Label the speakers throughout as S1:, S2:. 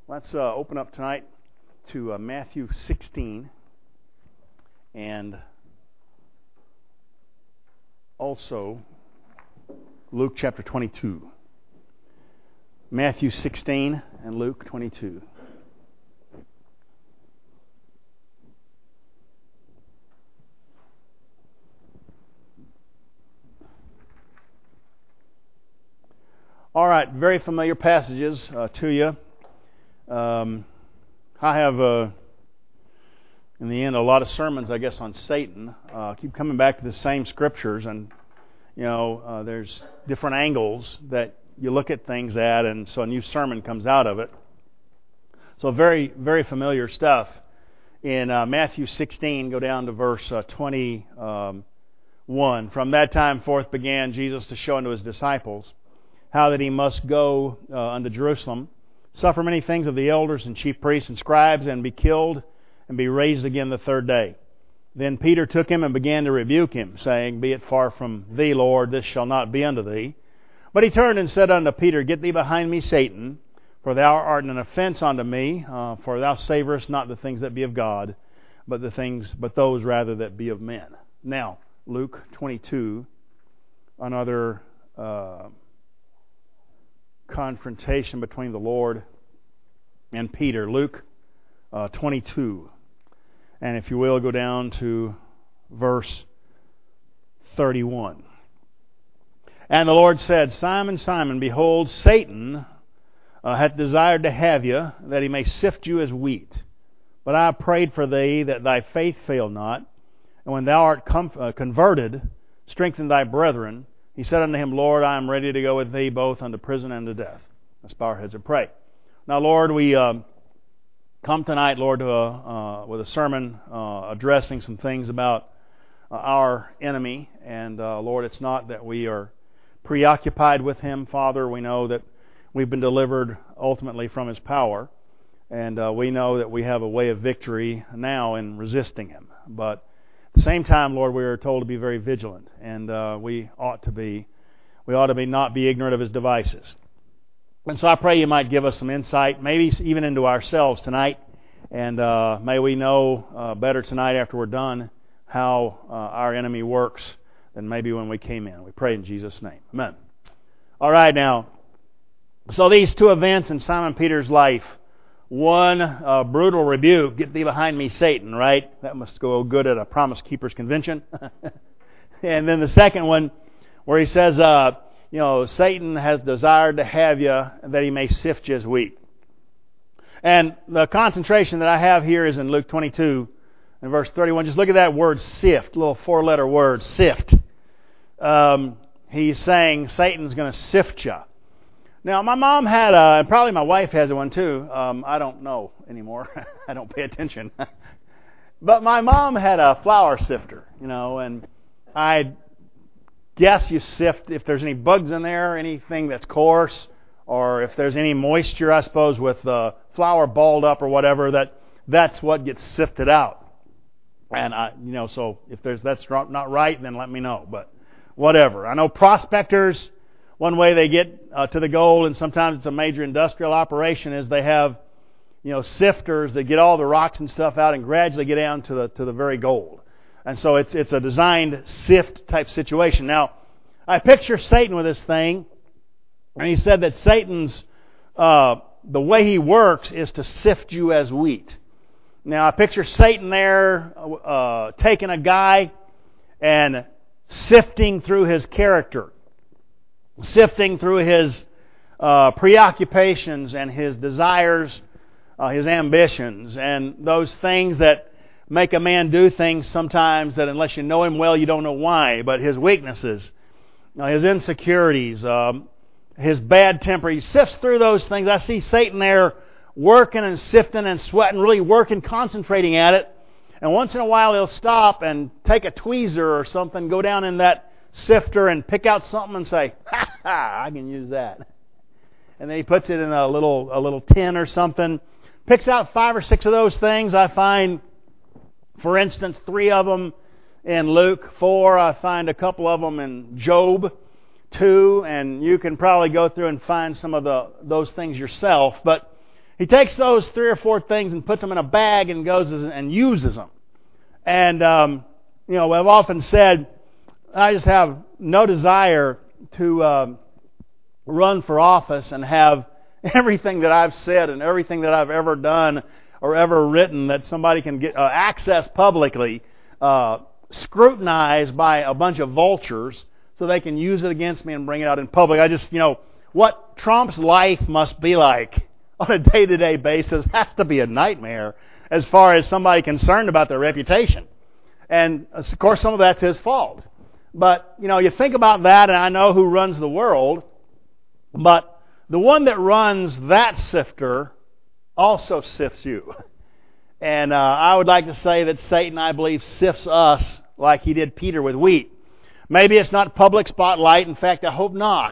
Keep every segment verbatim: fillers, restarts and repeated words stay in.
S1: Let's uh, open up tonight to uh, Matthew sixteen and also Luke chapter twenty-two. Matthew sixteen and Luke twenty-two. All right, very familiar passages uh, to you. Um, I have, uh, in the end, a lot of sermons, I guess, on Satan. Uh, keep coming back to the same scriptures, and you know, uh, there's different angles that you look at things at, and so a new sermon comes out of it. So very, very familiar stuff. In uh, Matthew sixteen, go down to verse uh, twenty-one. From that time forth began Jesus to show unto his disciples how that he must go uh, unto Jerusalem, suffer many things of the elders and chief priests and scribes, and be killed, and be raised again the third day. Then Peter took him and began to rebuke him, saying, Be it far from thee, Lord, this shall not be unto thee. But he turned and said unto Peter, Get thee behind me, Satan, for thou art an offense unto me, uh, for thou savorest not the things that be of God, but the things, but those rather that be of men. Now, Luke twenty-two, another uh, confrontation between the Lord and Peter. Luke uh, twenty-two. And if you will, go down to verse thirty-one. And the Lord said, Simon, Simon, behold, Satan uh, hath desired to have you, that he may sift you as wheat. But I have prayed for thee, that thy faith fail not. And when thou art com- uh, converted, strengthen thy brethren. He said unto him, Lord, I am ready to go with thee both unto prison and to death. Let's bow our heads and pray. Now, Lord, we uh, come tonight, Lord, to a, uh, with a sermon uh, addressing some things about uh, our enemy. And, uh, Lord, it's not that we are preoccupied with him, Father. We know that we've been delivered ultimately from his power. And uh, we know that we have a way of victory now in resisting him. But at the same time, Lord, we are told to be very vigilant, and uh, we ought to be, we ought to be not be ignorant of his devices. And so I pray you might give us some insight, maybe even into ourselves tonight, and uh, may we know uh, better tonight after we're done how uh, our enemy works than maybe when we came in. We pray in Jesus' name. Amen. All right, now, so these two events in Simon Peter's life. One, uh, brutal rebuke, get thee behind me, Satan, right? That must go good at a Promise Keepers convention. And then the second one, where he says, uh, you know, Satan has desired to have you, that he may sift you as wheat. And the concentration that I have here is in Luke twenty-two, and verse thirty-one. Just look at that word sift, little four-letter word, sift. Um, he's saying Satan's going to sift you. Now, my mom had a, and probably my wife has one too. Um, I don't know anymore. I don't pay attention. But my mom had a flour sifter, you know, and I guess you sift if there's any bugs in there, anything that's coarse, or if there's any moisture, I suppose, with the flour balled up or whatever, that that's what gets sifted out. And I, you know, so if there's that's not right, then let me know. But whatever. I know prospectors. One way they get uh, to the gold, and sometimes it's a major industrial operation, is they have, you know, sifters that get all the rocks and stuff out and gradually get down to the to the very gold. And so it's it's a designed sift type situation. Now, I picture Satan with this thing, and he said that Satan's uh, the way he works is to sift you as wheat. Now, I picture Satan there uh, taking a guy and sifting through his character. Sifting through his uh, preoccupations and his desires, uh, his ambitions, and those things that make a man do things sometimes that unless you know him well, you don't know why. But his weaknesses, uh, his insecurities, um, his bad temper, he sifts through those things. I see Satan there working and sifting and sweating, really working, concentrating at it. And once in a while he'll stop and take a tweezer or something, go down in that sifter and pick out something and say, ha ha, I can use that. And then he puts it in a little a little tin or something, picks out five or six of those things. I find, for instance, three of them in Luke, four. I find a couple of them in Job, two, and you can probably go through and find some of the those things yourself. But He takes those three or four things and puts them in a bag and goes and uses them. And, um, you know, I've often said, I just have no desire to um, run for office and have everything that I've said and everything that I've ever done or ever written that somebody can get uh, access publicly, uh, scrutinized by a bunch of vultures so they can use it against me and bring it out in public. I just, you know, what Trump's life must be like on a day-to-day basis has to be a nightmare as far as somebody concerned about their reputation. And, of course, some of that's his fault. But, you know, you think about that, and I know who runs the world, but the one that runs that sifter also sifts you. And uh, I would like to say that Satan, I believe, sifts us like he did Peter with wheat. Maybe it's not public spotlight. In fact, I hope not.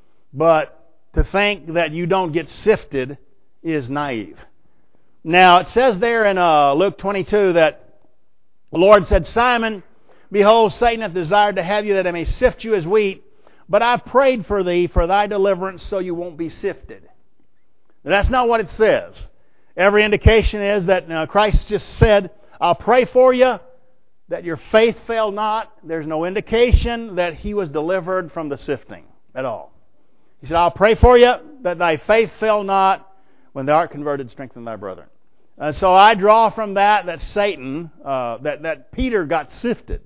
S1: But to think that you don't get sifted is naive. Now, it says there in uh, Luke twenty-two that the Lord said, Simon, behold, Satan hath desired to have you that I may sift you as wheat, but I've prayed for thee for thy deliverance so you won't be sifted. Now, that's not what it says. Every indication is that uh, Christ just said, I'll pray for you, that your faith fail not. There's no indication that he was delivered from the sifting at all. He said, I'll pray for you, that thy faith fail not. When thou art converted, strengthen thy brethren. And so I draw from that that Satan, uh, that, that Peter got sifted.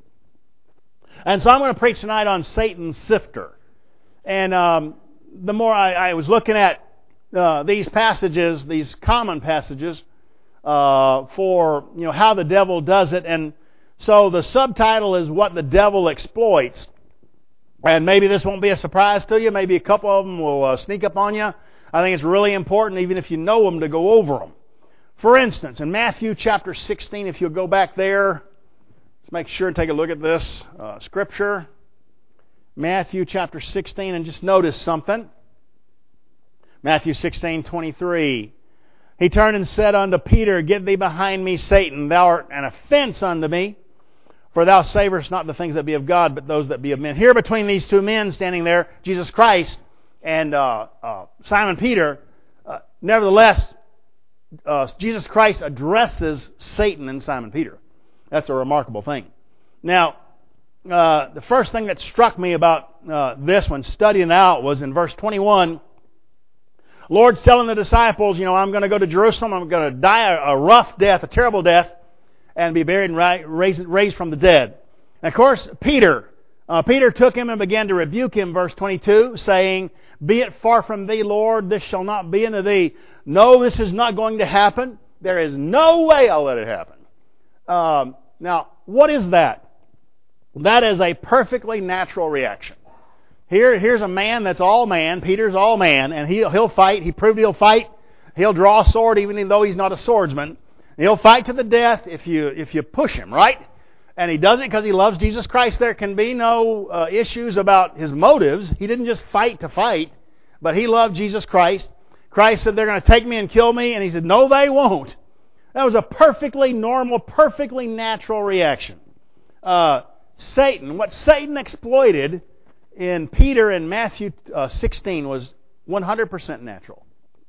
S1: And so I'm going to preach tonight on Satan's sifter. And um, the more I, I was looking at uh, these passages, these common passages, uh, for you know how the devil does it. And so the subtitle is What the Devil Exploits. And maybe this won't be a surprise to you. Maybe a couple of them will uh, sneak up on you. I think it's really important, even if you know them, to go over them. For instance, in Matthew chapter sixteen, if you'll go back there, let's make sure and take a look at this uh, scripture. Matthew chapter sixteen, and just notice something. Matthew sixteen twenty-three. He turned and said unto Peter, Get thee behind me, Satan, thou art an offense unto me, for thou savorest not the things that be of God, but those that be of men. Here between these two men standing there, Jesus Christ and uh, uh, Simon Peter, uh, nevertheless, uh, Jesus Christ addresses Satan and Simon Peter. That's a remarkable thing. Now, uh, the first thing that struck me about uh, this when studying it out was in verse twenty-one. Lord's telling the disciples, you know, I'm going to go to Jerusalem, I'm going to die a, a rough death, a terrible death, and be buried and ri- raised, raised from the dead. And of course, Peter, uh, Peter took him and began to rebuke him, verse twenty-two, saying, Be it far from thee, Lord, this shall not be unto thee. No, this is not going to happen. There is no way I'll let it happen. Um, now, what is that? That is a perfectly natural reaction. Here, here's a man that's all man. Peter's all man, and he'll, he'll fight. He proved he'll fight. He'll draw a sword, even though he's not a swordsman. He'll fight to the death if you if you push him, right? And he does it because he loves Jesus Christ. There can be no uh, issues about his motives. He didn't just fight to fight, but he loved Jesus Christ. Christ said, they're going to take me and kill me. And he said, no, they won't. That was a perfectly normal, perfectly natural reaction. Uh, Satan, what Satan exploited in Peter in Matthew uh, sixteen was one hundred percent natural.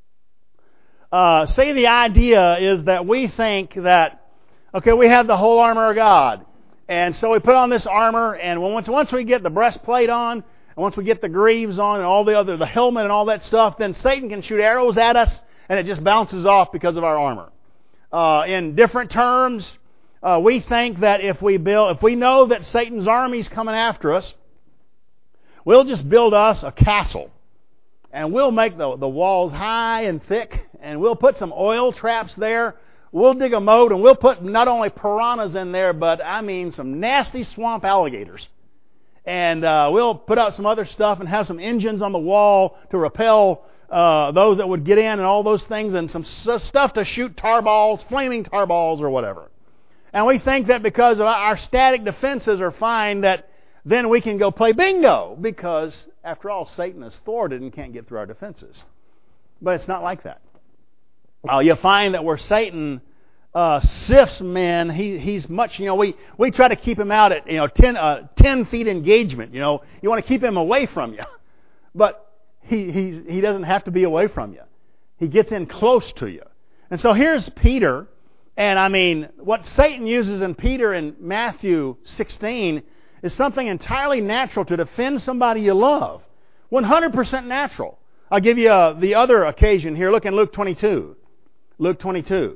S1: Uh, say the idea is that we think that, okay, we have the whole armor of God. And so we put on this armor, and once, once we get the breastplate on, and once we get the greaves on, and all the other, the helmet and all that stuff, then Satan can shoot arrows at us, and it just bounces off because of our armor. Uh, in different terms, uh, we think that if we build, if we know that Satan's army's coming after us, we'll just build us a castle. And we'll make the, the walls high and thick, and we'll put some oil traps there. We'll dig a moat, and we'll put not only piranhas in there, but I mean some nasty swamp alligators. And uh, we'll put out some other stuff and have some engines on the wall to repel uh, those that would get in and all those things, and some stuff to shoot tar balls, flaming tar balls or whatever. And we think that because of our static defenses are fine, that then we can go play bingo, because, after all, Satan is thwarted and can't get through our defenses. But it's not like that. Uh, you'll find that where Satan uh, sifts men, he, he's much, you know, we, we try to keep him out at, you know, ten, uh, ten feet engagement. You know, you want to keep him away from you. But he, he's, he doesn't have to be away from you. He gets in close to you. And so here's Peter, and I mean, what Satan uses in Peter in Matthew sixteen is something entirely natural to defend somebody you love. one hundred percent natural. I'll give you uh, the other occasion here. Look in Luke twenty-two. Luke twenty-two.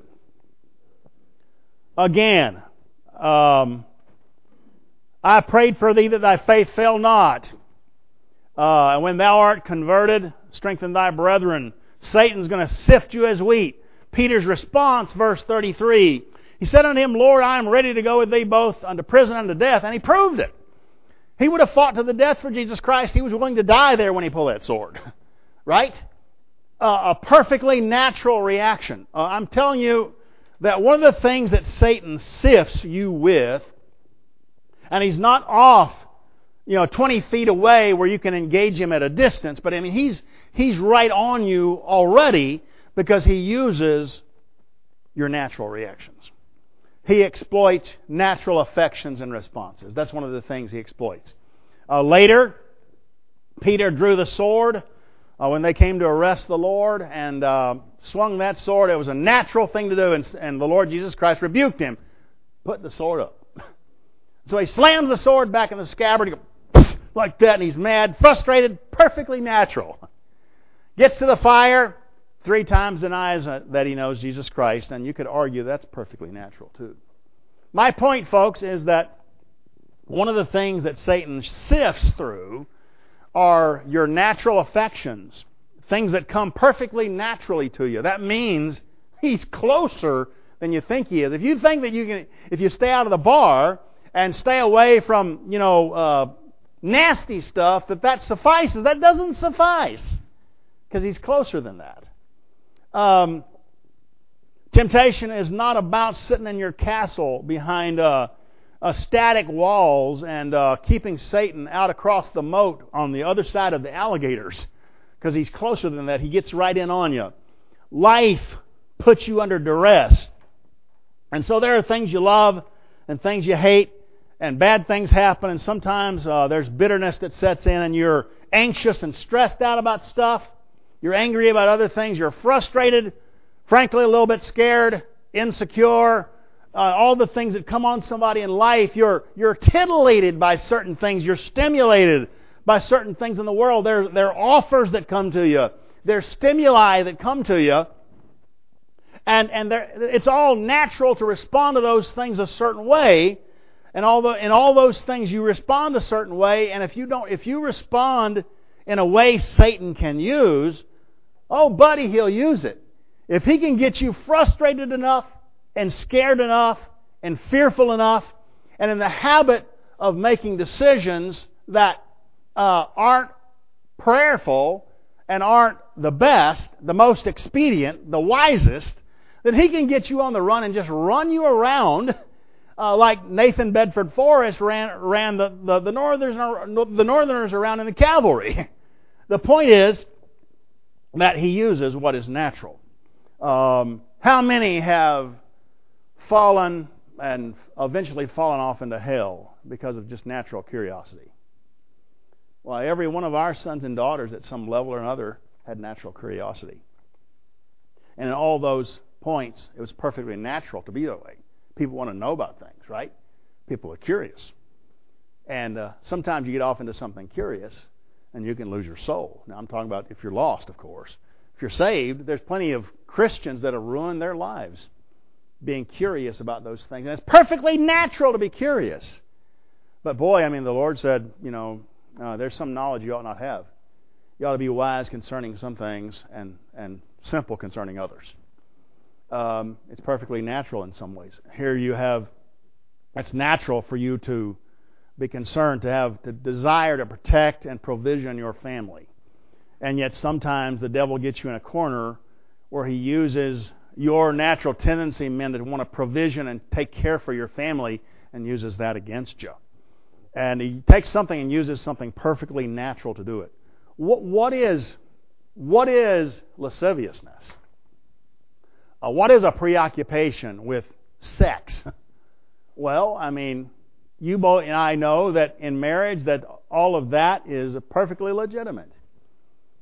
S1: Again, um, I prayed for thee that thy faith fail not. Uh, and when thou art converted, strengthen thy brethren. Satan's going to sift you as wheat. Peter's response, verse thirty-three. He said unto him, Lord, I am ready to go with thee both unto prison and to death. And he proved it. He would have fought to the death for Jesus Christ. He was willing to die there when he pulled that sword. Right? Uh, a perfectly natural reaction. Uh, I'm telling you that one of the things that Satan sifts you with, and he's not off, you know, twenty feet away where you can engage him at a distance, but I mean, he's he's right on you already because he uses your natural reactions. He exploits natural affections and responses. That's one of the things he exploits. Uh, later, Peter drew the sword uh, when they came to arrest the Lord and uh, swung that sword. It was a natural thing to do, and, and the Lord Jesus Christ rebuked him. Put the sword up. So he slams the sword back in the scabbard, he goes, like that, and he's mad, frustrated, perfectly natural. Gets to the fire, three times denies that he knows Jesus Christ, and you could argue that's perfectly natural too. My point, folks, is that one of the things that Satan sifts through are your natural affections, things that come perfectly naturally to you. That means he's closer than you think he is. If you think that you can, if you stay out of the bar and stay away from, you know, uh, nasty stuff, that that suffices. That doesn't suffice because he's closer than that. Um, temptation is not about sitting in your castle behind uh, uh, static walls and uh, keeping Satan out across the moat on the other side of the alligators, because he's closer than that. He gets right in on you. Life puts you under duress. And so there are things you love and things you hate, and bad things happen, and sometimes uh, there's bitterness that sets in, and you're anxious and stressed out about stuff. You're angry about other things. You're frustrated, frankly a little bit scared, insecure, uh, all the things that come on somebody in life. You're you're titillated by certain things. You're stimulated by certain things in the world. There, there are offers that come to you. There's stimuli that come to you. And, and there, it's all natural to respond to those things a certain way. And all the, in all those things you respond a certain way. And if you don't, if you respond in a way Satan can use, oh buddy, he'll use it. If he can get you frustrated enough and scared enough and fearful enough and in the habit of making decisions that uh, aren't prayerful and aren't the best, the most expedient, the wisest, then he can get you on the run and just run you around uh, like Nathan Bedford Forrest ran ran the, the, the, northerners, the northerners around in the cavalry. The point is that he uses what is natural. Um, how many have fallen and eventually fallen off into hell because of just natural curiosity? Well, every one of our sons and daughters at some level or another had natural curiosity. And in all those points, it was perfectly natural to be that way. People want to know about things, right? People are curious. And uh, sometimes you get off into something curious and you can lose your soul. Now, I'm talking about if you're lost, of course. If you're saved, there's plenty of Christians that have ruined their lives being curious about those things. And it's perfectly natural to be curious. But boy, I mean, the Lord said, you know, uh, there's some knowledge you ought not have. You ought to be wise concerning some things and, and simple concerning others. Um, it's perfectly natural in some ways. Here you have, it's natural for you to be concerned, to have the desire to protect and provision your family. And yet sometimes the devil gets you in a corner where he uses your natural tendency, men, to want to provision and take care for your family, and uses that against you. And he takes something and uses something perfectly natural to do it. What, what is, what is lasciviousness? Uh, what is a preoccupation with sex? Well, I mean, you both and I know that in marriage that all of that is perfectly legitimate.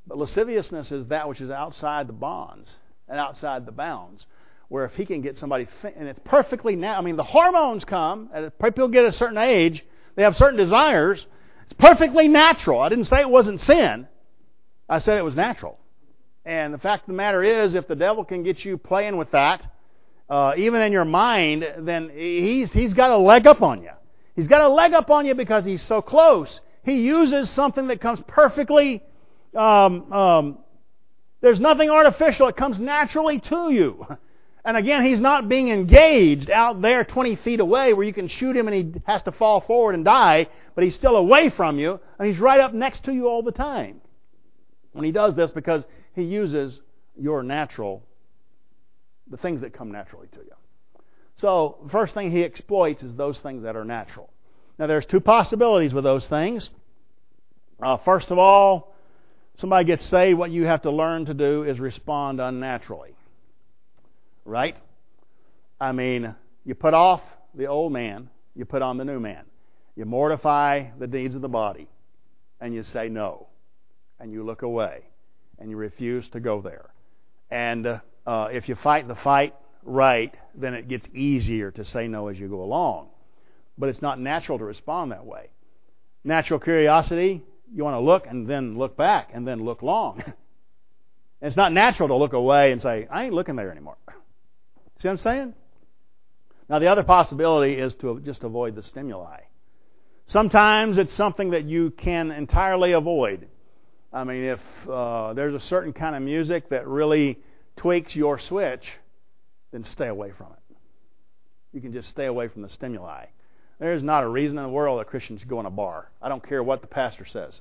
S1: But lasciviousness is that which is outside the bonds and outside the bounds. Where if he can get somebody, and it's perfectly now, I mean, the hormones come, and people get a certain age, they have certain desires. It's perfectly natural. I didn't say it wasn't sin. I said it was natural. And the fact of the matter is, if the devil can get you playing with that, uh, even in your mind, then he's he's got a leg up on you. He's got a leg up on you because he's so close. He uses something that comes perfectly, um, um, there's nothing artificial. It comes naturally to you. And again, he's not being engaged out there twenty feet away where you can shoot him and he has to fall forward and die, but he's still away from you, and he's right up next to you all the time. When he does this, because he uses your natural, the things that come naturally to you. So, the first thing he exploits is those things that are natural. Now, there's two possibilities with those things. Uh, first of all, somebody gets saved, what you have to learn to do is respond unnaturally. Right? I mean, you put off the old man, you put on the new man. You mortify the deeds of the body, and you say no. And you look away, and you refuse to go there. And uh, if you fight the fight right, then it gets easier to say no as you go along. But it's not natural to respond that way. Natural curiosity, you want to look and then look back and then look long. It's not natural to look away and say, I ain't looking there anymore. See what I'm saying? Now, the other possibility is to just avoid the stimuli. Sometimes it's something that you can entirely avoid. I mean, if uh, there's a certain kind of music that really tweaks your switch, then stay away from it. You can just stay away from the stimuli. There's not a reason in the world that Christians should go in a bar. I don't care what the pastor says.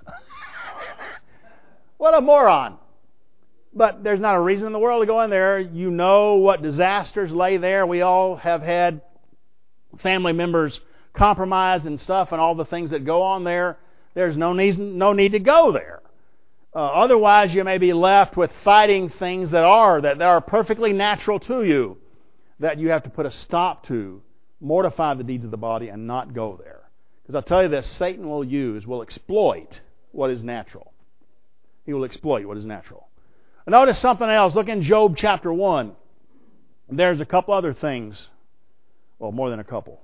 S1: What a moron. But there's not a reason in the world to go in there. You know what disasters lay there. We all have had family members compromised and stuff and all the things that go on there. There's no need, no need to go there. Uh, otherwise, you may be left with fighting things that are, that, that are perfectly natural to you, that you have to put a stop to, mortify the deeds of the body, and not go there. Because I'll tell you this, Satan will use, will exploit what is natural. He will exploit what is natural. Notice something else. Look in Job chapter one. There's a couple other things. Well, more than a couple.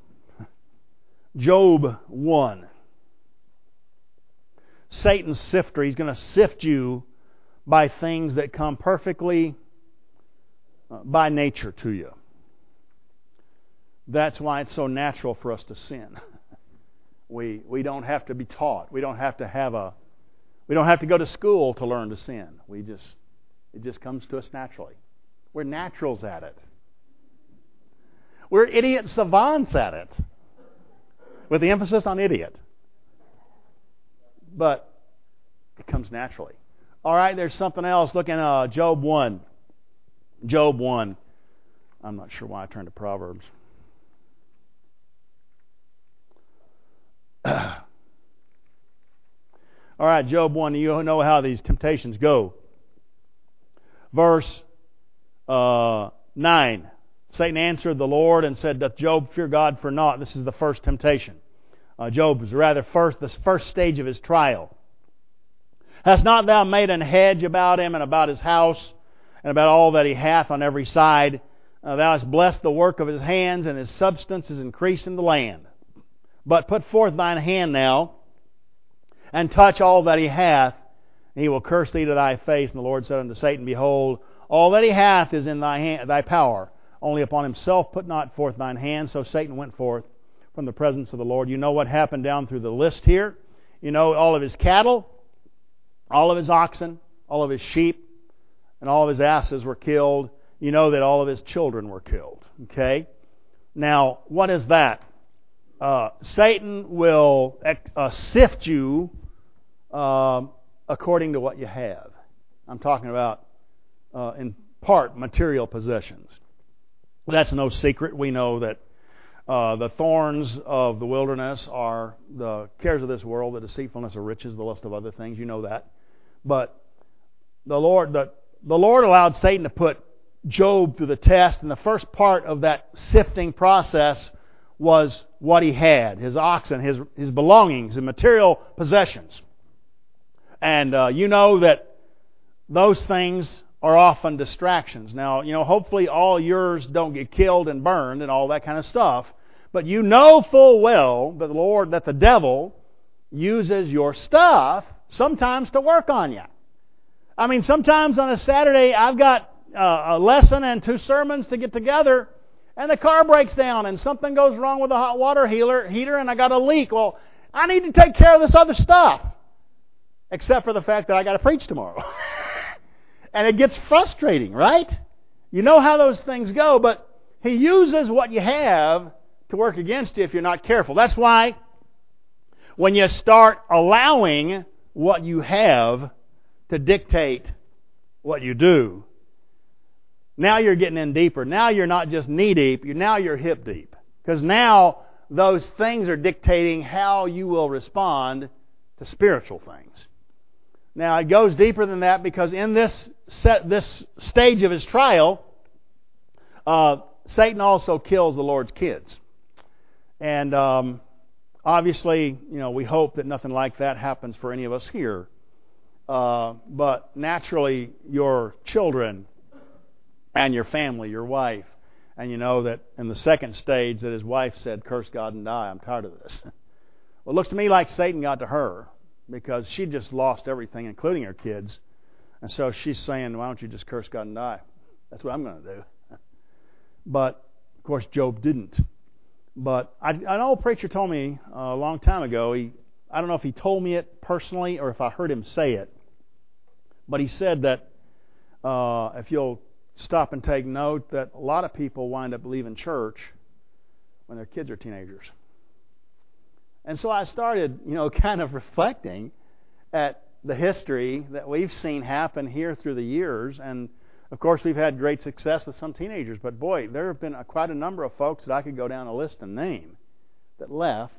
S1: Job one. Satan's sifter. He's going to sift you by things that come perfectly uh, by nature to you. That's why it's so natural for us to sin. We we don't have to be taught. We don't have to have a. We don't have to go to school to learn to sin. We just. It just comes to us naturally. We're naturals at it. We're idiot savants at it. With the emphasis on idiot. But it comes naturally. All right, there's something else. Look in uh, Job one. Job one. I'm not sure why I turned to Proverbs. All right, Job one. You know how these temptations go. Verse uh, nine. Satan answered the Lord and said, Doth Job fear God for naught? This is the first temptation. Uh, Job was rather first the first stage of his trial. Hast not thou made an hedge about him and about his house and about all that he hath on every side? Uh, thou hast blessed the work of his hands, and his substance is increased in the land. But put forth thine hand now, and touch all that he hath, and he will curse thee to thy face. And the Lord said unto Satan, Behold, all that he hath is in thy hand, thy power. Only upon himself put not forth thine hand. So Satan went forth from the presence of the Lord. You know what happened down through the list here. You know all of his cattle, all of his oxen, all of his sheep, and all of his asses were killed. You know that all of his children were killed. Okay? Now, what is that? Uh, Satan will uh, sift you uh, according to what you have. I'm talking about, uh, in part, material possessions. That's no secret. We know that uh, the thorns of the wilderness are the cares of this world, the deceitfulness of riches, the lust of other things. You know that. But the Lord, the, the Lord allowed Satan to put Job through the test, and the first part of that sifting process was what he had, his oxen, his his belongings, and material possessions. And uh, you know that those things are often distractions. Now, you know, hopefully all yours don't get killed and burned and all that kind of stuff. But you know full well that the Lord, that the devil uses your stuff sometimes to work on you. I mean, sometimes on a Saturday, I've got uh, a lesson and two sermons to get together, and the car breaks down, and something goes wrong with the hot water heater, heater, and I got a leak. Well, I need to take care of this other stuff, except for the fact that I got to preach tomorrow. And it gets frustrating, right? You know how those things go, but he uses what you have to work against you if you're not careful. That's why when you start allowing what you have to dictate what you do, now you're getting in deeper. Now you're not just knee deep, you're, now you're hip deep. Because now those things are dictating how you will respond to spiritual things. Now it goes deeper than that, because in this set, this stage of his trial, uh, Satan also kills the Lord's kids. And um, obviously, you know, we hope that nothing like that happens for any of us here. Uh, but naturally, your children and your family, your wife, and you know that in the second stage that his wife said, "Curse God and die, I'm tired of this." Well, it looks to me like Satan got to her, because she just lost everything, including her kids. And so she's saying, "Why don't you just curse God and die? That's what I'm going to do." But, of course, Job didn't. But I, an old preacher told me uh, a long time ago, he, I don't know if he told me it personally or if I heard him say it, but he said that uh, if you'll stop and take note, that a lot of people wind up leaving church when their kids are teenagers. And so I started, you know, kind of reflecting at the history that we've seen happen here through the years. And, of course, we've had great success with some teenagers. But, boy, there have been a, quite a number of folks that I could go down a list and name that left,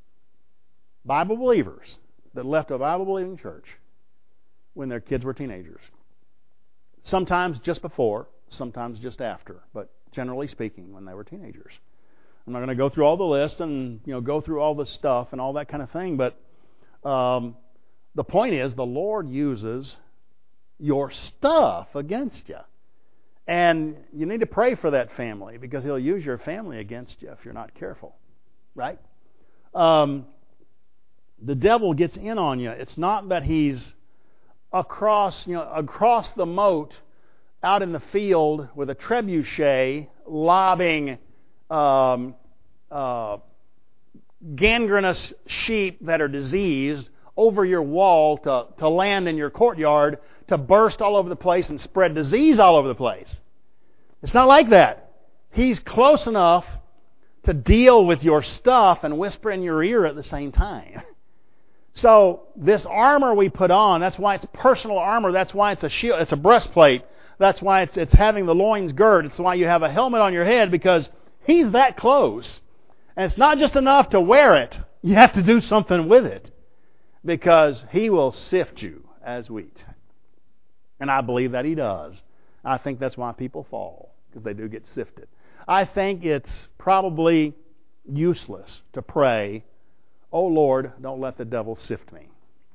S1: Bible believers, that left a Bible-believing church when their kids were teenagers. Sometimes just before, sometimes just after. But generally speaking, when they were teenagers. I'm not going to go through all the list and, you know, go through all the stuff and all that kind of thing, but um, the point is the Lord uses your stuff against you. And you need to pray for that family, because He'll use your family against you if you're not careful. Right? Um, the devil gets in on you. It's not that he's across, you know, across the moat out in the field with a trebuchet lobbing Um, uh, gangrenous sheep that are diseased over your wall to, to land in your courtyard, to burst all over the place and spread disease all over the place. It's not like that. He's close enough to deal with your stuff and whisper in your ear at the same time. So this armor we put on, that's why it's personal armor. That's why it's a shield. It's a breastplate. That's why it's it's having the loins girt. It's why you have a helmet on your head, because He's that close. And it's not just enough to wear it. You have to do something with it, because He will sift you as wheat. And I believe that He does. I think that's why people fall, because they do get sifted. I think it's probably useless to pray, "Oh Lord, don't let the devil sift me,"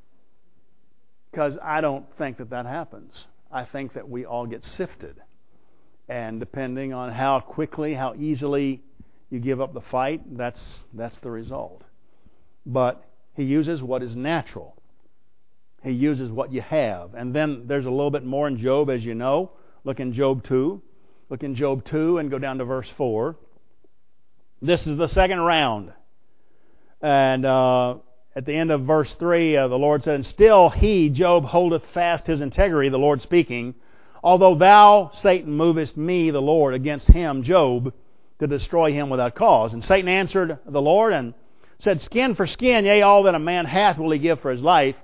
S1: because I don't think that that happens. I think that we all get sifted. And depending on how quickly, how easily you give up the fight, that's that's the result. But He uses what is natural. He uses what you have. And then there's a little bit more in Job, as you know. Look in Job two. Look in Job two and go down to verse four. This is the second round. And uh, at the end of verse three, uh, the Lord said, "And still he, Job, holdeth fast his integrity," the Lord speaking, "although thou, Satan, movest me, the Lord, against him," Job, "to destroy him without cause. And Satan answered the Lord and said, Skin for skin, yea, all that a man hath will he give for his life.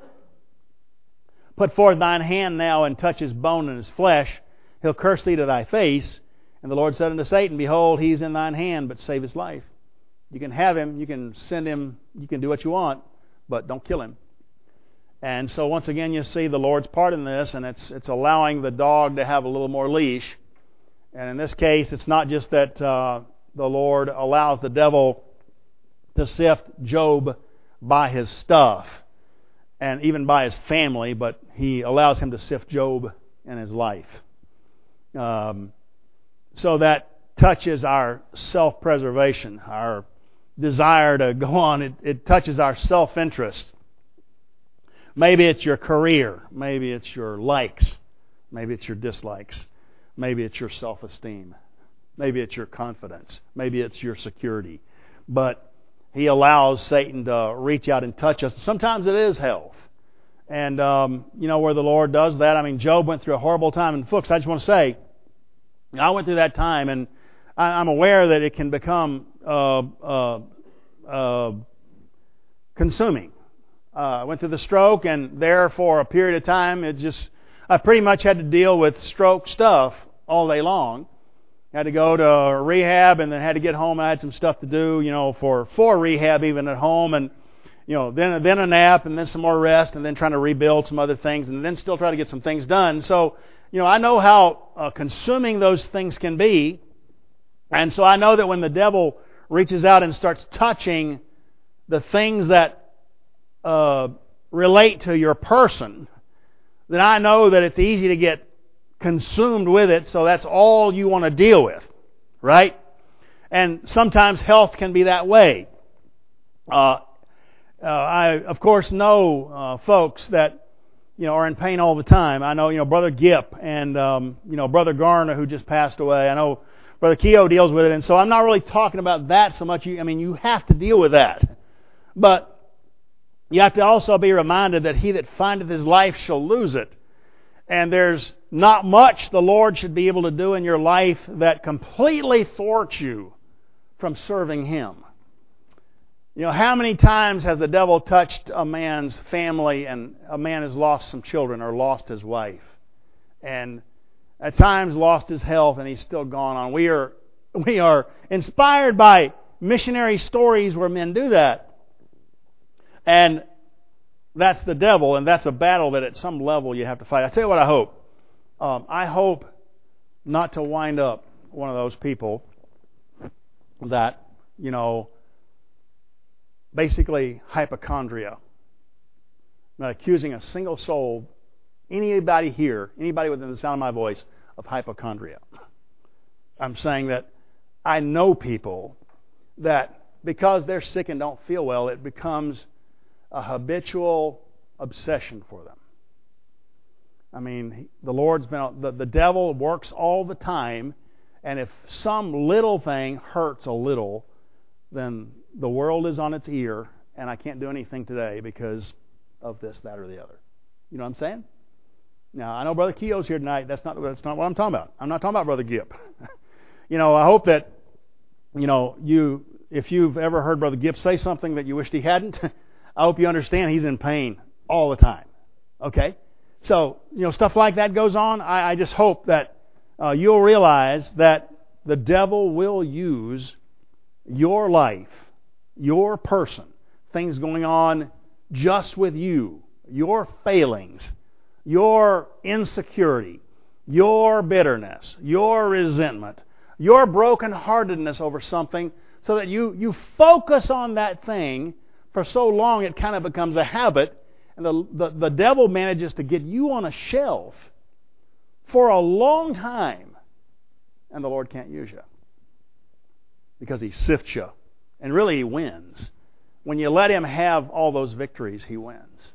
S1: Put forth thine hand now and touch his bone and his flesh. He'll curse thee to thy face. And the Lord said unto Satan, Behold, he's in thine hand, but save his life." You can have him, you can send him, you can do what you want, but don't kill him. And so once again you see the Lord's part in this, and it's it's allowing the dog to have a little more leash. And in this case, it's not just that uh, the Lord allows the devil to sift Job by his stuff and even by his family, but He allows him to sift Job in his life. Um, so that touches our self-preservation, our desire to go on. It, it touches our self-interest. Maybe it's your career. Maybe it's your likes. Maybe it's your dislikes. Maybe it's your self-esteem. Maybe it's your confidence. Maybe it's your security. But he allows Satan to reach out and touch us. Sometimes it is health. And, um, you know, where the Lord does that. I mean, Job went through a horrible time. And folks, I just want to say, I went through that time, and I, I'm aware that it can become uh, uh, uh, consuming. Uh, I went through the stroke, and there for a period of time, it just, I pretty much had to deal with stroke stuff all day long. I had to go to rehab, and then had to get home. I had some stuff to do, you know, for, for rehab even at home, and you know, then then a nap, and then some more rest, and then trying to rebuild some other things, and then still try to get some things done. So, you know, I know how uh, consuming those things can be, and so I know that when the devil reaches out and starts touching the things that uh, relate to your person, then I know that it's easy to get consumed with it, so that's all you want to deal with, right? And sometimes health can be that way. Uh, uh, I, of course, know uh, folks that, you know, are in pain all the time. I know, you know, Brother Gipp and, um, you know, Brother Garner, who just passed away. I know Brother Keogh deals with it, and so I'm not really talking about that so much. You, I mean, you have to deal with that. But you have to also be reminded that he that findeth his life shall lose it. And there's not much the Lord should be able to do in your life that completely thwarts you from serving Him. You know, how many times has the devil touched a man's family and a man has lost some children or lost his wife? And at times lost his health, and he's still gone on. We are, we are inspired by missionary stories where men do that. And that's the devil, and that's a battle that at some level you have to fight. I tell you what I hope. Um, I hope not to wind up one of those people that, you know, basically hypochondria. I'm not accusing a single soul, anybody here, anybody within the sound of my voice, of hypochondria. I'm saying that I know people that because they're sick and don't feel well, it becomes a habitual obsession for them. I mean, the Lord's been, the, the devil works all the time, and if some little thing hurts a little, then the world is on its ear, and I can't do anything today because of this, that, or the other. You know what I'm saying? Now, I know Brother Keogh's here tonight. That's not, that's not what I'm talking about. I'm not talking about Brother Gipp. You know, I hope that, you know, you, if you've ever heard Brother Gipp say something that you wished he hadn't, I hope you understand he's in pain all the time. Okay? So, you know, stuff like that goes on. I, I just hope that uh, you'll realize that the devil will use your life, your person, things going on just with you, your failings, your insecurity, your bitterness, your resentment, your brokenheartedness over something, so that you, you focus on that thing for so long it kind of becomes a habit, and the, the, the devil manages to get you on a shelf for a long time, and the Lord can't use you because He sifts you. And really He wins. When you let Him have all those victories, He wins.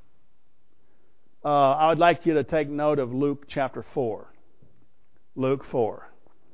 S1: Uh, I would like you to take note of Luke chapter four. Luke four.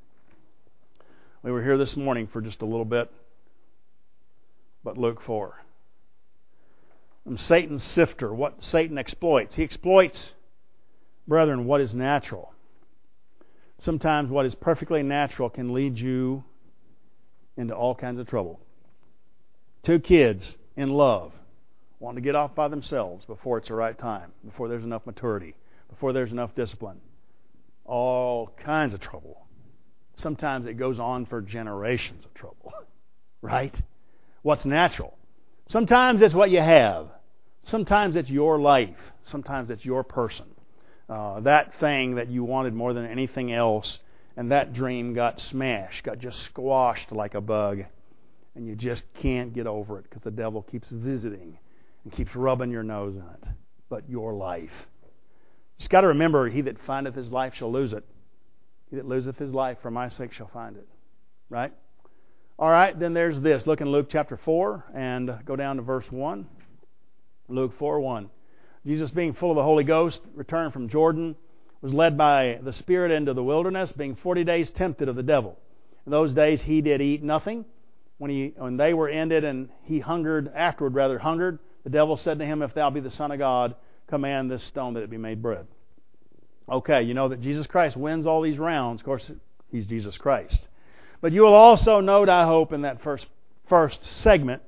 S1: We were here this morning for just a little bit, but Luke four. And Satan's sifter, what Satan exploits. He exploits, brethren, what is natural. Sometimes what is perfectly natural can lead you into all kinds of trouble. Two kids in love want to get off by themselves before it's the right time, before there's enough maturity, before there's enough discipline. All kinds of trouble. Sometimes it goes on for generations of trouble. Right? What's natural? Sometimes it's what you have. Sometimes it's your life. Sometimes it's your person. Uh, that thing that you wanted more than anything else, and that dream got smashed, got just squashed like a bug, and you just can't get over it because the devil keeps visiting and keeps rubbing your nose in it. But your life. Just got to remember, he that findeth his life shall lose it. He that loseth his life for my sake shall find it. Right? All right, then there's this. Look in Luke chapter four and go down to verse one. Luke four one. Jesus, being full of the Holy Ghost, returned from Jordan, was led by the Spirit into the wilderness, being forty days tempted of the devil. In those days he did eat nothing. When he when they were ended and he hungered, afterward rather hungered, the devil said to him, If thou be the Son of God, command this stone that it be made bread. Okay, you know that Jesus Christ wins all these rounds. Of course, he's Jesus Christ. But you will also note, I hope, in that first first segment,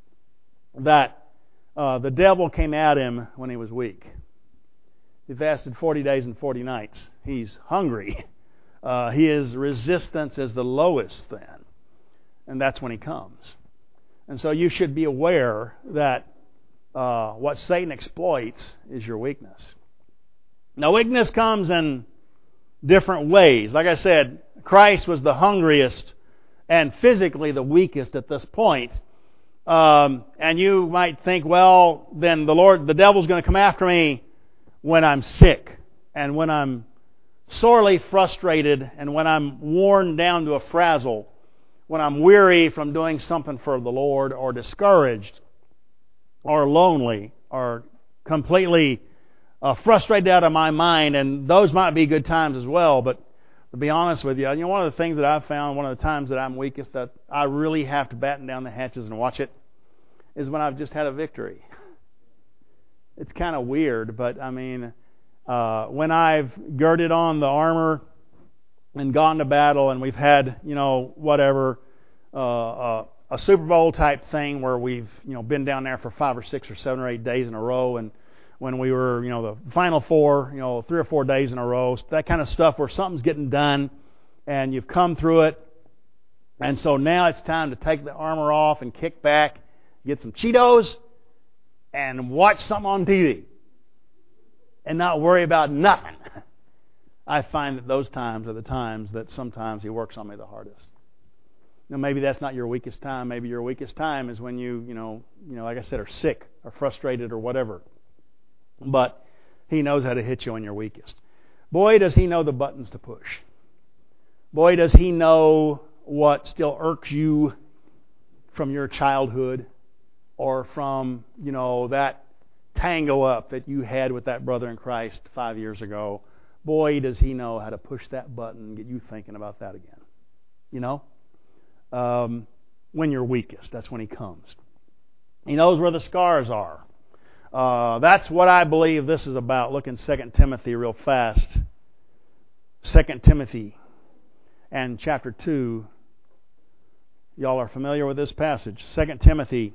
S1: that uh, the devil came at him when he was weak. He fasted forty days and forty nights. He's hungry. Uh, his resistance is the lowest then. And that's when he comes. And so you should be aware that uh, what Satan exploits is your weakness. Now, weakness comes in different ways. Like I said, Christ was the hungriest and physically the weakest at this point. Um, and you might think, well, then the Lord, the devil's going to come after me when I'm sick and when I'm sorely frustrated and when I'm worn down to a frazzle, when I'm weary from doing something for the Lord, or discouraged or lonely or completely uh, frustrated out of my mind. And those might be good times as well. But to be honest with you, you know, one of the things that I've found, one of the times that I'm weakest, that I really have to batten down the hatches and watch it, is when I've just had a victory. It's kind of weird, but I mean, uh, when I've girded on the armor and gone to battle, and we've had, you know, whatever, uh, uh, a Super Bowl type thing where we've, you know, been down there for five or six or seven or eight days in a row, and when we were, you know, the final four, you know, three or four days in a row, that kind of stuff where something's getting done, and you've come through it, and so now it's time to take the armor off and kick back, get some Cheetos, and watch something on T V, and not worry about nothing. I find that those times are the times that sometimes He works on me the hardest. Now, maybe that's not your weakest time. Maybe your weakest time is when you, you know, you know, like I said, are sick or frustrated or whatever. But He knows how to hit you when you're weakest. Boy, does He know the buttons to push. Boy, does He know what still irks you from your childhood or from, you know, that tango up that you had with that brother in Christ five years ago. Boy, does He know how to push that button and get you thinking about that again. You know? Um, when you're weakest, that's when He comes. He knows where the scars are. Uh, that's what I believe this is about. Look in Second Timothy real fast. Second Timothy and chapter two. Y'all are familiar with this passage. Second Timothy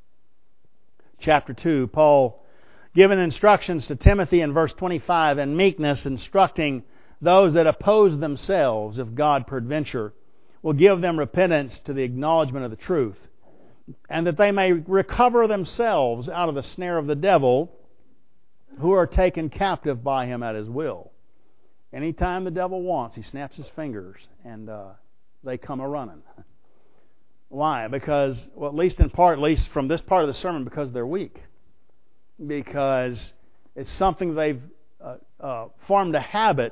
S1: chapter two. Paul giving instructions to Timothy in verse twenty-five, and meekness, instructing those that oppose themselves, if God peradventure will give them repentance to the acknowledgement of the truth, and that they may recover themselves out of the snare of the devil, who are taken captive by him at his will. Anytime the devil wants, he snaps his fingers, and uh, they come a-running. Why? Because, well, at least in part, at least from this part of the sermon, because they're weak. Because it's something they've uh, uh, formed a habit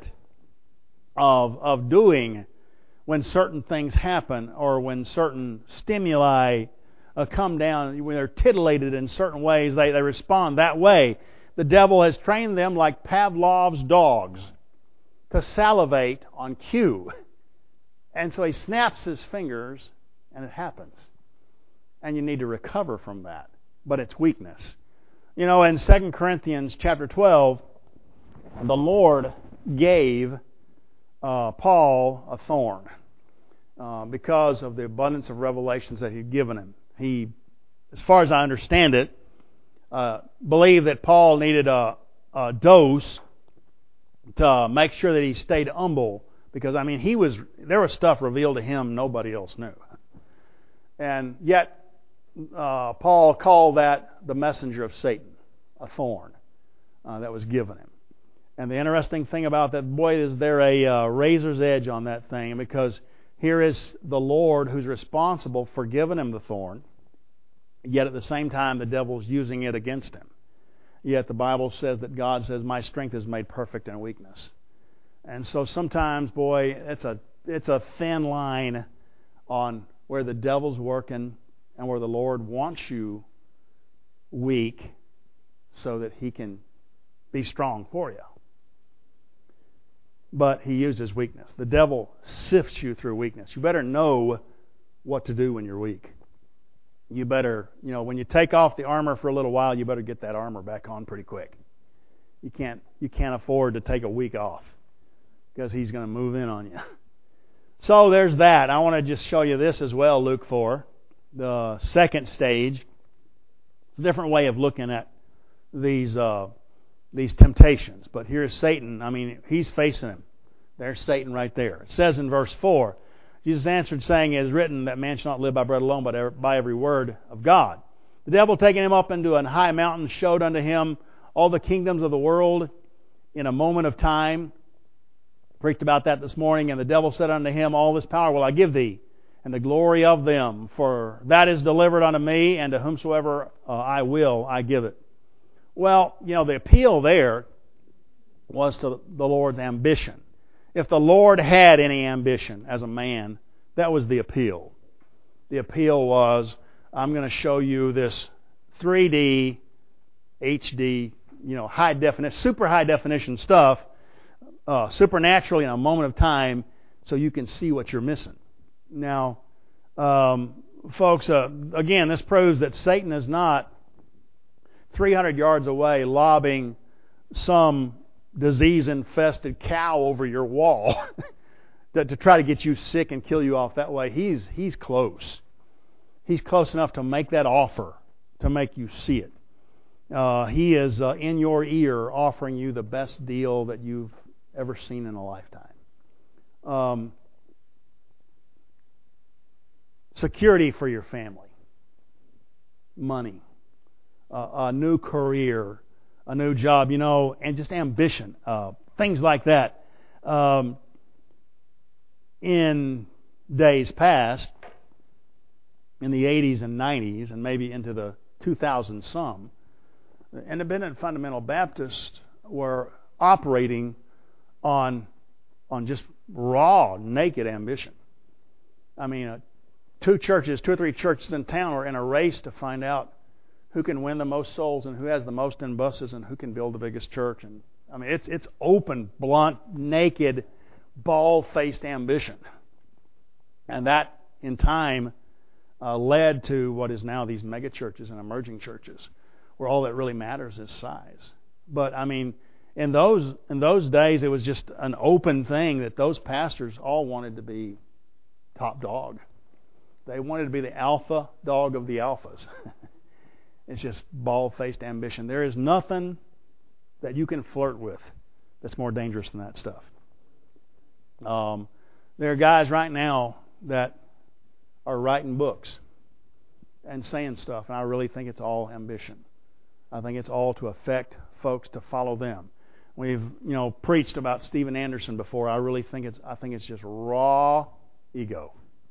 S1: of of doing when certain things happen, or when certain stimuli uh, come down, when they're titillated in certain ways, they, they respond that way. The devil has trained them like Pavlov's dogs to salivate on cue. And so he snaps his fingers, and it happens. And you need to recover from that. But it's weakness. You know, in Second Corinthians chapter twelve, the Lord gave uh, Paul a thorn uh, because of the abundance of revelations that He'd given him. He, as far as I understand it, uh, believed that Paul needed a, a dose to make sure that he stayed humble, because I mean, he was there was stuff revealed to him nobody else knew, and yet. Uh, Paul called that the messenger of Satan, a thorn uh, that was given him. And the interesting thing about that, boy, is there a uh, razor's edge on that thing, because here is the Lord who's responsible for giving him the thorn, yet at the same time the devil's using it against him. Yet the Bible says that God says, my strength is made perfect in weakness. And so sometimes, boy, it's a it's a thin line on where the devil's working and where the Lord wants you weak so that He can be strong for you. But He uses weakness. The devil sifts you through weakness. You better know what to do when you're weak. You better, you know, when you take off the armor for a little while, you better get that armor back on pretty quick. You can't you can't afford to take a week off because he's going to move in on you. So there's that. I want to just show you this as well, Luke four. The second stage. It's a different way of looking at these uh, these temptations. But here's Satan. I mean, he's facing him. There's Satan right there. It says in verse four, Jesus answered, saying, it is written that man shall not live by bread alone, but by every word of God. The devil, taking him up into an high mountain, showed unto him all the kingdoms of the world in a moment of time. Preached about that this morning. And the devil said unto him, all this power will I give thee, and the glory of them, for that is delivered unto me, and to whomsoever uh, I will, I give it. Well, you know, the appeal there was to the Lord's ambition. If the Lord had any ambition as a man, that was the appeal. The appeal was, I'm going to show you this three D, H D, you know, high definition, super high definition stuff, uh, supernaturally in a moment of time, so you can see what you're missing. Now, um, folks, uh, again, this proves that Satan is not three hundred yards away lobbing some disease-infested cow over your wall to, to try to get you sick and kill you off that way. He's he's close. He's close enough to make that offer, to make you see it. Uh, he is uh, in your ear offering you the best deal that you've ever seen in a lifetime. Um, security for your family. Money. Uh, a new career. A new job, you know, and just ambition, uh, things like that. Um, in days past, in the eighties and nineties, and maybe into the two thousands some, independent fundamental Baptists were operating on on just raw, naked ambition. I mean, uh, two churches, two or three churches in town were in a race to find out who can win the most souls and who has the most in buses and who can build the biggest church. And I mean, it's it's open, blunt, naked, bald-faced ambition. And that, in time, uh, led to what is now these mega churches and emerging churches, where all that really matters is size. But I mean, in those in those days, it was just an open thing that those pastors all wanted to be top dog. They wanted to be the alpha dog of the alphas. It's just bald-faced ambition. There is nothing that you can flirt with that's more dangerous than that stuff. Um, there are guys right now that are writing books and saying stuff, and I really think it's all ambition. I think it's all to affect folks to follow them. We've, you know, preached about Steven Anderson before. I really think it's I think it's just raw ego.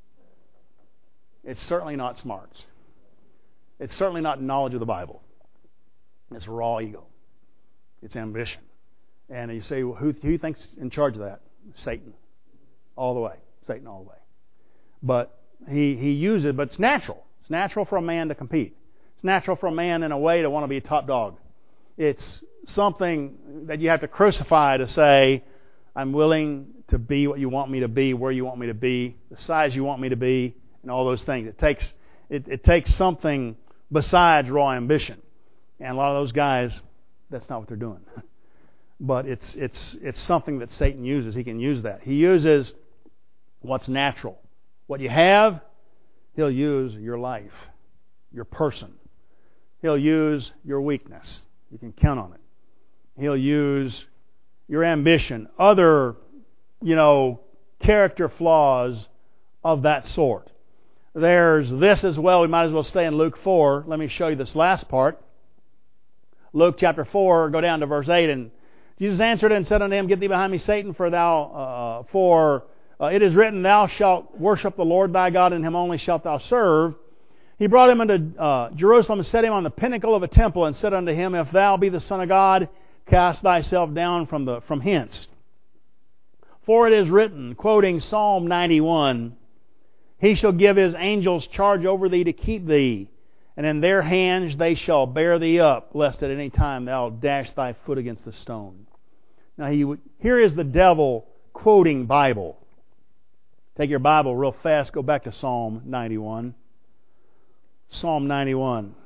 S1: It's certainly not smarts. It's certainly not knowledge of the Bible. It's raw ego. It's ambition. And you say, well, who, who thinks in charge of that? Satan. All the way. Satan all the way. But he, he uses it, but it's natural. It's natural for a man to compete. It's natural for a man in a way to want to be a top dog. It's something that you have to crucify to say, I'm willing to be what you want me to be, where you want me to be, the size you want me to be, and all those things. It takes it, it takes something besides raw ambition. And a lot of those guys, that's not what they're doing. But it's it's it's something that Satan uses. He can use that. He uses what's natural. What you have, he'll use your life, your person. He'll use your weakness. You can count on it. He'll use your ambition, other, you know, character flaws of that sort. There's this as well. We might as well stay in Luke four. Let me show you this last part. Luke chapter four, go down to verse eight. And Jesus answered and said unto him, Get thee behind me, Satan, for thou, uh, for uh, it is written, Thou shalt worship the Lord thy God, and him only shalt thou serve. He brought him into uh, Jerusalem and set him on the pinnacle of a temple and said unto him, If thou be the Son of God, cast thyself down from the from hence. For it is written, quoting Psalm ninety-one, He shall give His angels charge over thee to keep thee, and in their hands they shall bear thee up, lest at any time thou dash thy foot against the stone. Now he, here is the devil quoting Bible. Take your Bible real fast, go back to Psalm ninety-one. Psalm ninety-one.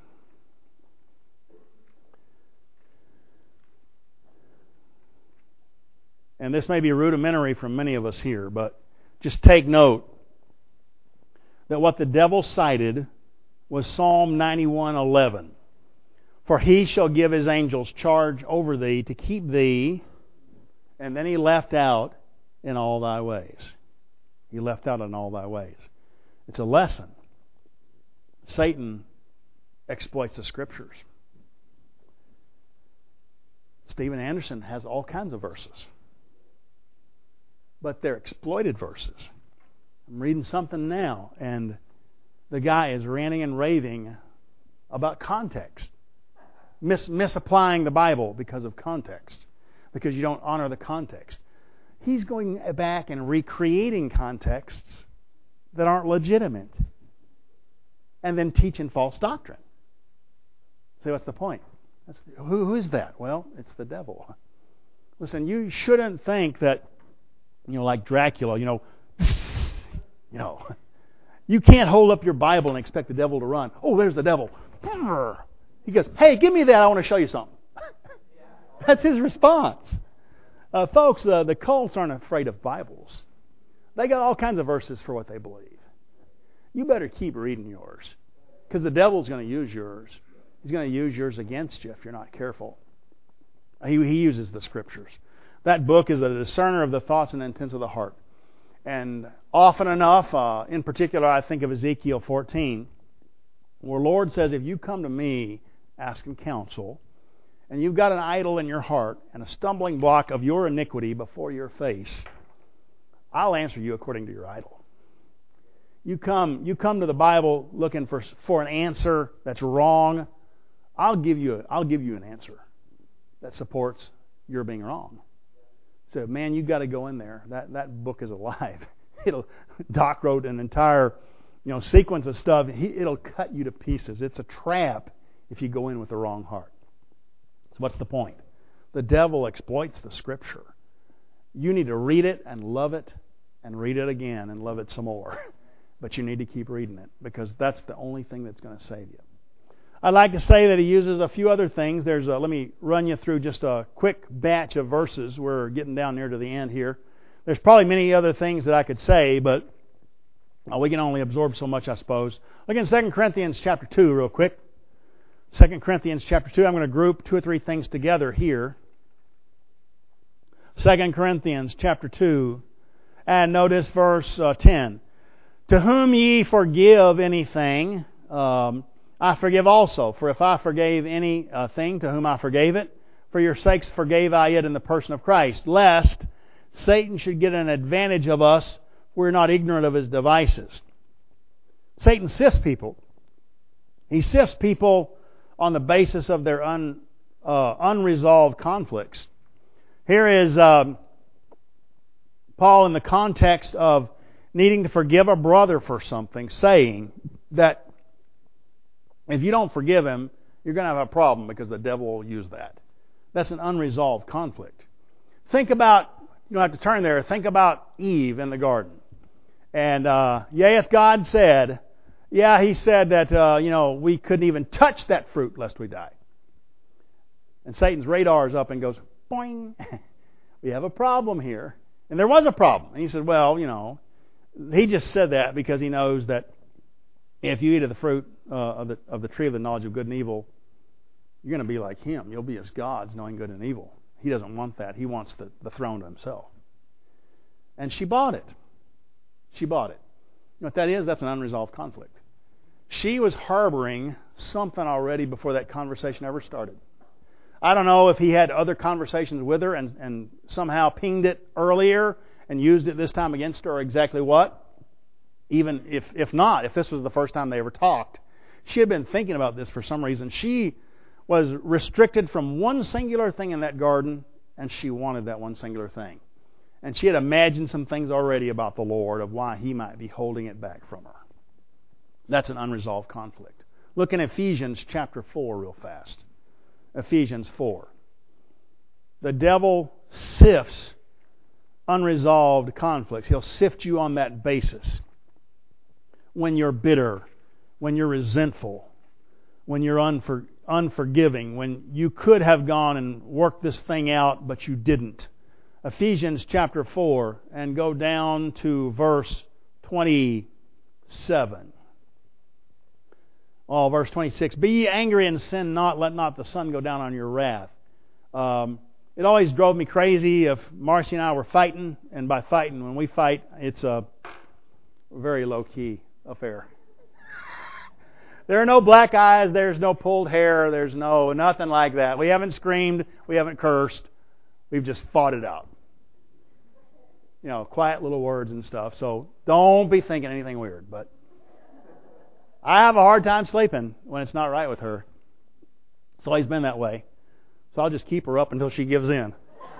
S1: And this may be rudimentary from many of us here, but just take note that what the devil cited was Psalm ninety-one eleven. For he shall give his angels charge over thee to keep thee, and then he left out in all thy ways. He left out in all thy ways. It's a lesson. Satan exploits the Scriptures. Stephen Anderson has all kinds of verses, but they're exploited verses. I'm reading something now, and the guy is ranting and raving about context, mis- misapplying the Bible because of context, because you don't honor the context. He's going back and recreating contexts that aren't legitimate, and then teaching false doctrine. See, what's the point? That's, who, who is that? Well, it's the devil. Listen, you shouldn't think that, you know, like Dracula, you know, you know, you can't hold up your Bible and expect the devil to run. Oh, there's the devil. He goes, hey, give me that. I want to show you something. That's his response. Uh, folks, uh, the cults aren't afraid of Bibles. They got all kinds of verses for what they believe. You better keep reading yours, because the devil's going to use yours. He's going to use yours against you if you're not careful. He, he uses the Scriptures. That book is a discerner of the thoughts and intents of the heart. And often enough, uh, in particular, I think of Ezekiel fourteen, where the Lord says, if you come to me asking counsel, and you've got an idol in your heart and a stumbling block of your iniquity before your face, I'll answer you according to your idol. You come, you come to the Bible looking for for an answer that's wrong. I'll give you a, I'll give you an answer that supports your being wrong. So, man, you've got to go in there. That that book is alive. It'll Doc wrote an entire, you know, sequence of stuff. He, it'll cut you to pieces. It's a trap if you go in with the wrong heart. So, what's the point? The devil exploits the Scripture. You need to read it and love it, and read it again and love it some more. But you need to keep reading it, because that's the only thing that's going to save you. I'd like to say that he uses a few other things. There's a, let me run you through just a quick batch of verses. We're getting down near to the end here. There's probably many other things that I could say, but uh, we can only absorb so much, I suppose. Look in Second Corinthians chapter two real quick. Second Corinthians chapter two. I'm going to group two or three things together here. Second Corinthians chapter two. And notice verse uh, ten. To whom ye forgive anything, um, I forgive also. For if I forgave any uh, thing, to whom I forgave it, for your sakes forgave I it in the person of Christ, lest Satan should get an advantage of us. We're not ignorant of his devices. Satan sifts people. He sifts people on the basis of their un, uh, unresolved conflicts. Here is um, Paul in the context of needing to forgive a brother for something, saying that if you don't forgive him, you're going to have a problem because the devil will use that. That's an unresolved conflict. Think about, you don't have to turn there, think about Eve in the garden. And, uh, yea, if God said, yeah, he said that, uh, you know, we couldn't even touch that fruit lest we die. And Satan's radar is up and goes, boing, we have a problem here. And there was a problem. And he said, well, you know, he just said that because he knows that if you eat of the fruit uh, of the of the tree of the knowledge of good and evil, you're going to be like him. You'll be as gods, knowing good and evil. He doesn't want that. He wants the, the throne to himself. And she bought it. She bought it. You know what that is? That's an unresolved conflict. She was harboring something already before that conversation ever started. I don't know if he had other conversations with her and, and somehow pinged it earlier and used it this time against her, or exactly what. Even if, if not, if this was the first time they ever talked. She had been thinking about this for some reason. She was restricted from one singular thing in that garden, and she wanted that one singular thing. And she had imagined some things already about the Lord of why He might be holding it back from her. That's an unresolved conflict. Look in Ephesians chapter four real fast. Ephesians four. The devil sifts unresolved conflicts. He'll sift you on that basis. When you're bitter, when you're resentful, when you're unfor- unforgiving, when you could have gone and worked this thing out, but you didn't. Ephesians chapter four, and go down to verse twenty-seven. Oh, verse twenty-six. Be ye angry and sin not, let not the sun go down on your wrath. Um, it always drove me crazy if Marcy and I were fighting, and by fighting, when we fight, it's a very low-key affair. There are no black eyes, there's no pulled hair, there's no nothing like that. We haven't screamed, we haven't cursed, we've just fought it out. You know, quiet little words and stuff. So don't be thinking anything weird. But I have a hard time sleeping when it's not right with her. It's always been that way. So I'll just keep her up until she gives in.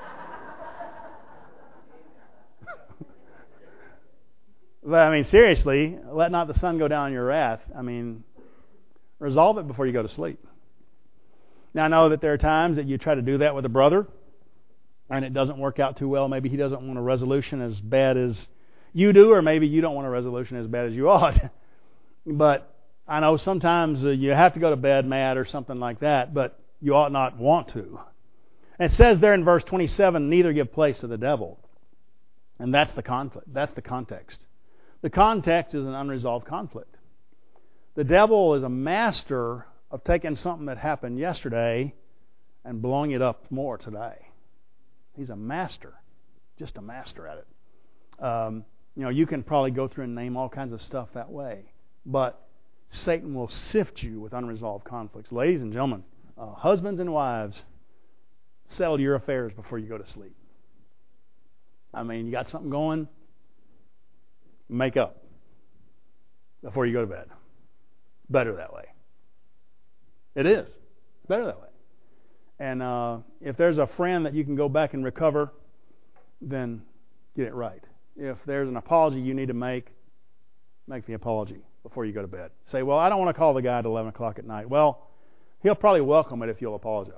S1: But I mean, seriously, let not the sun go down on your wrath. I mean, resolve it before you go to sleep. Now, I know that there are times that you try to do that with a brother, and it doesn't work out too well. Maybe he doesn't want a resolution as bad as you do, or maybe you don't want a resolution as bad as you ought. But I know sometimes uh, you have to go to bed mad or something like that, but you ought not want to. And it says there in verse twenty-seven, neither give place to the devil. And that's the conflict. That's the context. The context is an unresolved conflict. The devil is a master of taking something that happened yesterday and blowing it up more today. He's a master, just a master at it. Um, you know, you can probably go through and name all kinds of stuff that way, but Satan will sift you with unresolved conflicts. Ladies and gentlemen, uh, husbands and wives, settle your affairs before you go to sleep. I mean, you got something going, make up before you go to bed. Better that way. It is. It's better that way. And uh, if there's a friend that you can go back and recover, then get it right. If there's an apology you need to make, make the apology before you go to bed. Say, well, I don't want to call the guy at eleven o'clock at night. Well, he'll probably welcome it if you'll apologize.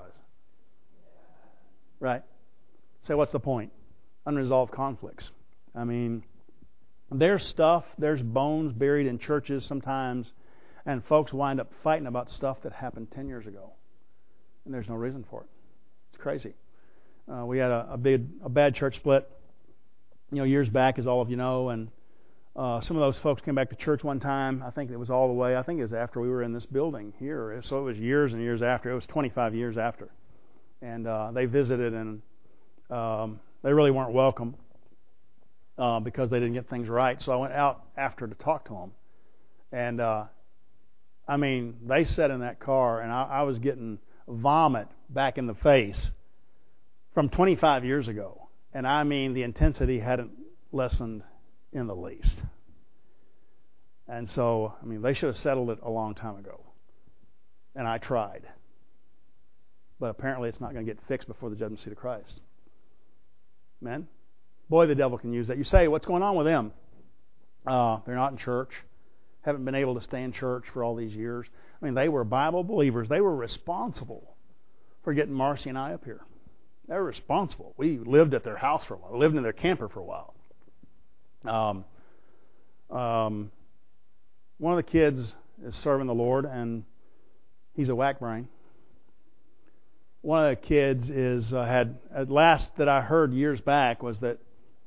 S1: Right? Say, what's the point? Unresolved conflicts. I mean, there's stuff, there's bones buried in churches sometimes, and folks wind up fighting about stuff that happened ten years ago. And there's no reason for it. It's crazy. Uh, we had a, a big, a bad church split, you know, years back, as all of you know, and uh, some of those folks came back to church one time. I think it was all the way. I think it was after we were in this building here, so it was years and years after. It was twenty-five years after, and uh, they visited, and um, they really weren't welcome uh, because they didn't get things right. So I went out after to talk to them, and uh, I mean, they sat in that car, and I, I was getting vomit back in the face from twenty-five years ago. And I mean, the intensity hadn't lessened in the least. And so, I mean, they should have settled it a long time ago. And I tried. But apparently it's not going to get fixed before the judgment seat of Christ. Amen? Boy, the devil can use that. You say, what's going on with them? Uh, they're not in church. Haven't been able to stay in church for all these years. I mean, they were Bible believers. They were responsible for getting Marcy and I up here. They were responsible. We lived at their house for a while. We lived in their camper for a while. Um, um, one of the kids is serving the Lord, and he's a whack brain. One of the kids is uh, had, at last that I heard years back, was that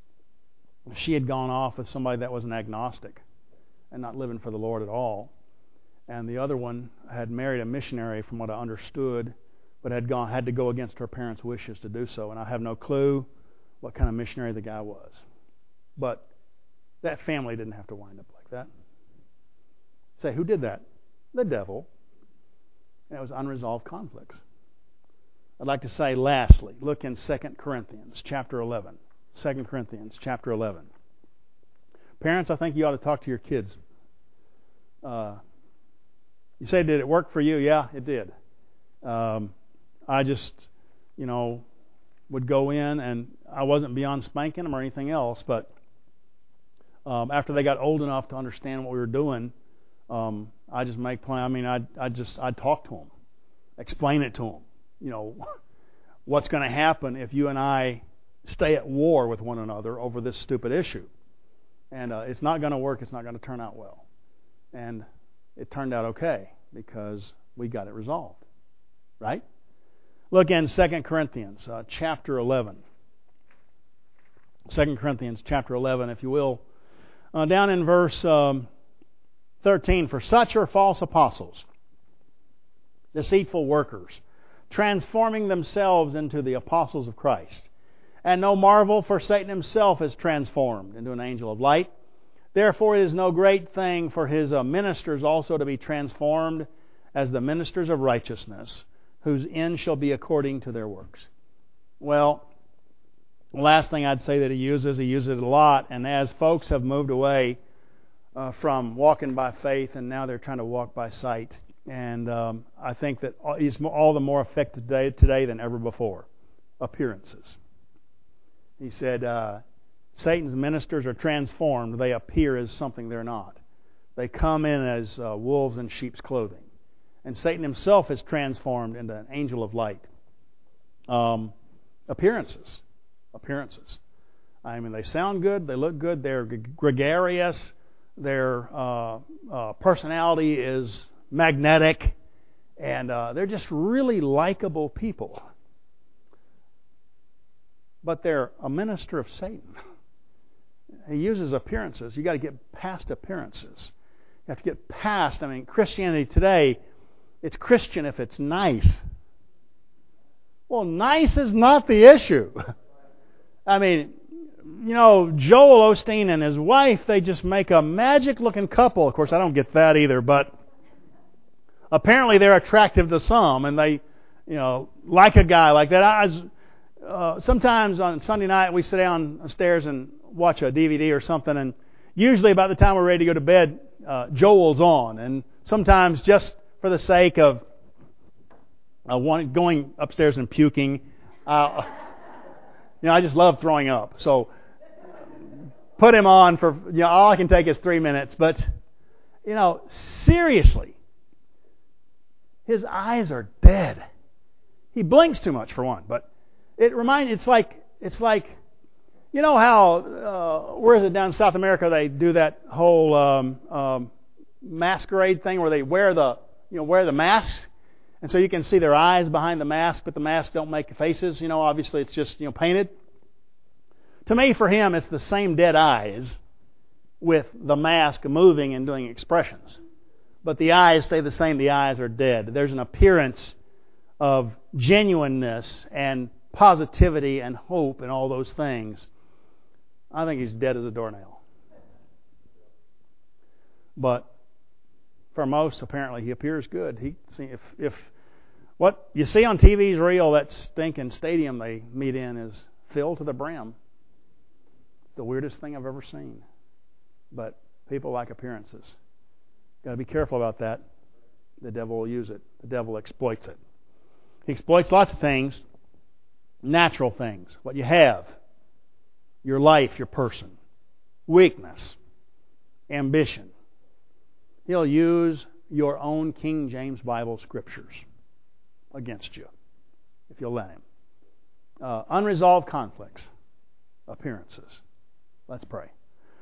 S1: she had gone off with somebody that was an agnostic and not living for the Lord at all. And the other one had married a missionary, from what I understood, but had gone had to go against her parents' wishes to do so. And I have no clue what kind of missionary the guy was. But that family didn't have to wind up like that. Say, who did that? The devil. And it was unresolved conflicts. I'd like to say, lastly, look in Second Corinthians chapter eleven. Second Corinthians chapter eleven. Parents, I think you ought to talk to your kids. Uh, You say, did it work for you? Yeah, it did. Um, I just, you know, would go in, and I wasn't beyond spanking them or anything else, but um, after they got old enough to understand what we were doing, um, I just make plan. I mean, I I just I'd talk to them, explain it to them. You know, what's going to happen if you and I stay at war with one another over this stupid issue, and uh, it's not going to work. It's not going to turn out well, and it turned out okay because we got it resolved, right? Look in Second Corinthians uh, chapter eleven. Second Corinthians chapter eleven, if you will. Uh, down in verse um, thirteen, for such are false apostles, deceitful workers, transforming themselves into the apostles of Christ. And no marvel, for Satan himself is transformed into an angel of light. Therefore it is no great thing for his uh, ministers also to be transformed as the ministers of righteousness, whose end shall be according to their works. Well, the last thing I'd say that he uses, he uses it a lot, and as folks have moved away uh, from walking by faith, and now they're trying to walk by sight, and um, I think that he's all the more effective today, today than ever before. Appearances. He said, uh, Satan's ministers are transformed. They appear as something they're not. They come in as uh, wolves in sheep's clothing. And Satan himself is transformed into an angel of light. Um, appearances. Appearances. I mean, they sound good. They look good. They're gregarious. Their uh, uh, personality is magnetic. And uh, they're just really likable people. But they're a minister of Satan. He uses appearances. You've got to get past appearances. You have to get past, I mean, Christianity today, it's Christian if it's nice. Well, nice is not the issue. I mean, you know, Joel Osteen and his wife, they just make a magic-looking couple. Of course, I don't get that either, but apparently they're attractive to some, and they, you know, like a guy like that. I was, uh, sometimes on Sunday night, we sit downstairs and watch a D V D or something, and usually about the time we're ready to go to bed, uh, Joel's on, and sometimes just for the sake of uh, one, going upstairs and puking, uh, you know, I just love throwing up. So put him on for, you know, all I can take is three minutes. But, you know, seriously, his eyes are dead. He blinks too much for one. But it reminds, it's like, it's like, you know how, uh, where is it down in South America they do that whole um, um, masquerade thing where they wear the, you know, wear the masks, and so you can see their eyes behind the mask, but the masks don't make faces. You know, obviously it's just, you know, painted. To me, for him, it's the same dead eyes with the mask moving and doing expressions. But the eyes stay the same. The eyes are dead. There's an appearance of genuineness and positivity and hope and all those things. I think he's dead as a doornail. But for most, apparently, he appears good. He, if if what you see on T V is real, that stinking stadium they meet in is filled to the brim. The weirdest thing I've ever seen. But people like appearances. Got to be careful about that. The devil will use it. The devil exploits it. He exploits lots of things, natural things, what you have, your life, your person, weakness, ambition. He'll use your own King James Bible scriptures against you, if you'll let him. Uh, unresolved conflicts, appearances. Let's pray.